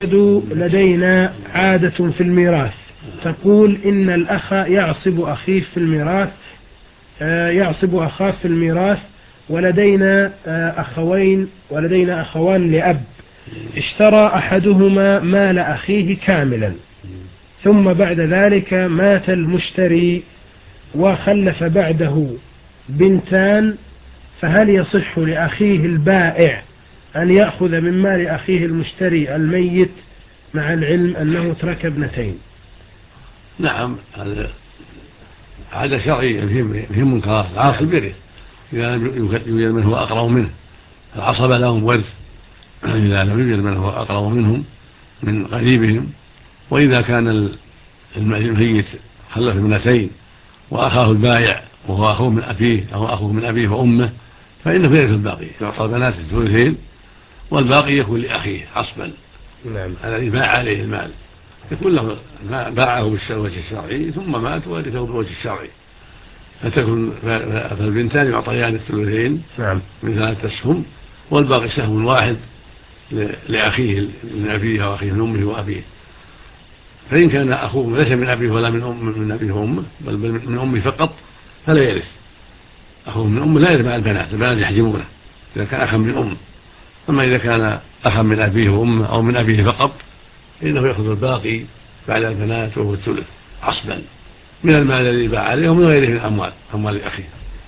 لدينا عادة في الميراث تقول إن الأخ يعصب أخيه في الميراث يعصب أخاه في الميراث، ولدينا أخوان لأب، اشترى أحدهما مال أخيه كاملا، ثم بعد ذلك مات المشتري وخلف بعده بنتان، فهل يصح لأخيه البائع أن يأخذ من مال أخيه المشتري الميت مع العلم أنه ترك ابنتين؟ نعم، هذا عادة شرعية فيه منكرات. العاصب يرث إذا لم يوجد من هو أقرب منه، العصبة لهم ورث إذا لم يوجد من هو أقرب منهم من قريبهم. وإذا كان الميت خلف ابنتين وأخاه البائع وهو أخوه من أبيه أو أخوه من أبيه وأمه، فإنه يرث الباقي، يعطى البنات الثلثين والباقي يكون لأخيه عصبا. نعم. الذي باع عليه المال يكون له، باعه بالوجه الشرعي ثم مات ورثه بالوجه الشرعي، فالبنتان يعطيان الثلثين من 3 أسهم، والباقي سهم واحد لأخيه من أبيه أو أخيه من أمه وأبيه. فإن كان أخوه ليس من أبيه ولا من أبيه وأمه بل من أمه فقط فلا يرث. أخوه من أمه لا يرث مع البنات يحجبونه إذا كان أخا من أمه. أما إذا كان أخا من أبيه وأمه أو من أبيه فقط فإنه يأخذ الباقي بعد البنات وهو الثلث عصبا من المال الذي باع عليه ومن غيره من أموال أخيه.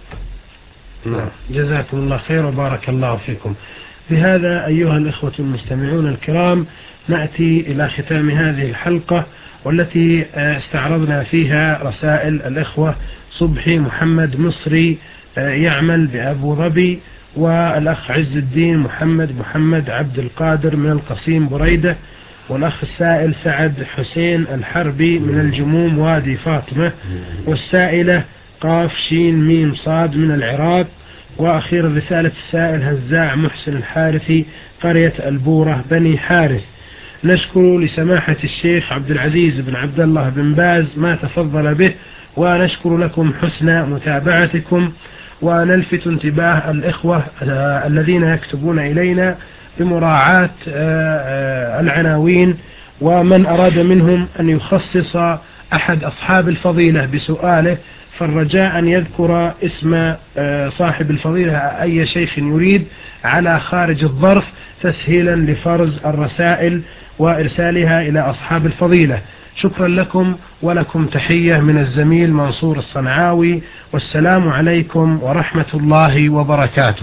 جزاكم الله خير وبارك الله فيكم. بهذا أيها الإخوة المستمعون الكرام نأتي إلى ختام هذه الحلقة، والتي استعرضنا فيها رسائل الإخوة صبحي محمد مصري يعمل بأبو ظبي، والأخ عز الدين محمد عبد القادر من القصيم بريدة، والأخ السائل سعد حسين الحربي من الجموم وادي فاطمة، والسائلة قاف شين ميم صاد من العراق، وأخيرا رسالة السائل هزاع محسن الحارثي قرية البورة بني حارث. نشكر لسماحة الشيخ عبد العزيز بن عبد الله بن باز ما تفضل به، ونشكر لكم حسن متابعتكم، ونلفت انتباه الإخوة الذين يكتبون إلينا بمراعاة العناوين، ومن أراد منهم أن يخصص أحد أصحاب الفضيلة بسؤاله فالرجاء أن يذكر اسم صاحب الفضيلة أي شيخ يريد على خارج الظرف تسهيلا لفرز الرسائل وإرسالها إلى أصحاب الفضيلة. شكرا لكم، ولكم تحية من الزميل منصور الصنعاوي، والسلام عليكم ورحمة الله وبركاته.